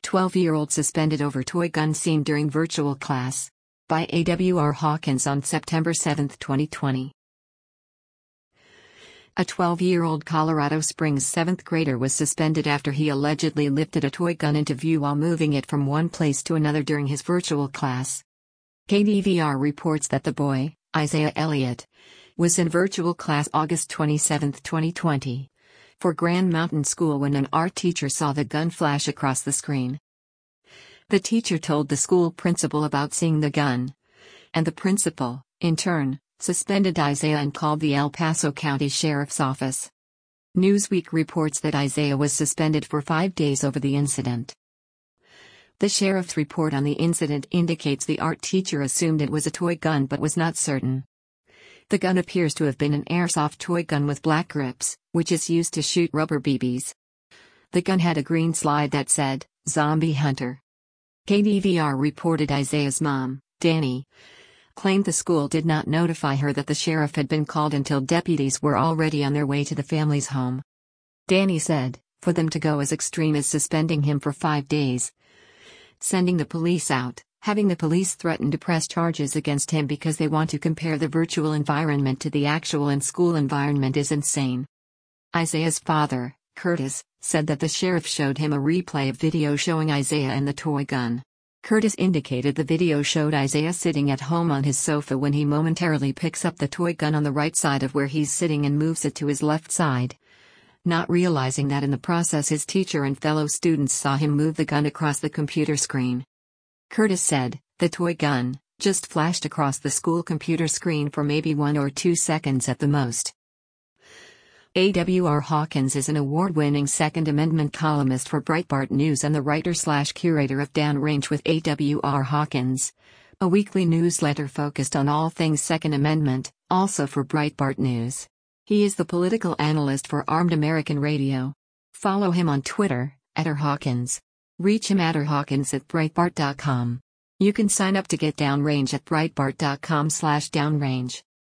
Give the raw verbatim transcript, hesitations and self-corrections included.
twelve-year-old suspended over toy gun seen during virtual class. By A W R Hawkins on September seventh, twenty twenty. A twelve-year-old Colorado Springs seventh grader was suspended after he allegedly lifted a toy gun into view while moving it from one place to another during his virtual class. K D V R reports that the boy, Isaiah Elliott, was in virtual class August twenty-seventh, twenty twenty, for Grand Mountain School when an art teacher saw the gun flash across the screen. The teacher told the school principal about seeing the gun, and the principal, in turn, suspended Isaiah and called the El Paso County Sheriff's Office. Newsweek reports that Isaiah was suspended for five days over the incident. The sheriff's report on the incident indicates the art teacher assumed it was a toy gun but was not certain. The gun appears to have been an airsoft toy gun with black grips, which is used to shoot rubber B Bs. The gun had a green slide that said, "Zombie Hunter." K D V R reported Isaiah's mom, Danny, claimed the school did not notify her that the sheriff had been called until deputies were already on their way to the family's home. Danny said, for them to go as extreme as suspending him for five days, sending the police out, having the police threaten to press charges against him because they want to compare the virtual environment to the actual in-school environment is insane. Isaiah's father, Curtis, said that the sheriff showed him a replay of video showing Isaiah and the toy gun. Curtis indicated the video showed Isaiah sitting at home on his sofa when he momentarily picks up the toy gun on the right side of where he's sitting and moves it to his left side, not realizing that in the process his teacher and fellow students saw him move the gun across the computer screen. Curtis said, "The toy gun just flashed across the school computer screen for maybe one or two seconds at the most." A W R Hawkins is an award-winning Second Amendment columnist for Breitbart News and the writer-slash-curator of Downrange with A W R Hawkins, a weekly newsletter focused on all things Second Amendment, also for Breitbart News. He is the political analyst for Armed American Radio. Follow him on Twitter, at R Hawkins. Reach him at r hawkins at breitbart dot com. You can sign up to get Downrange at breitbart dot com slash downrange.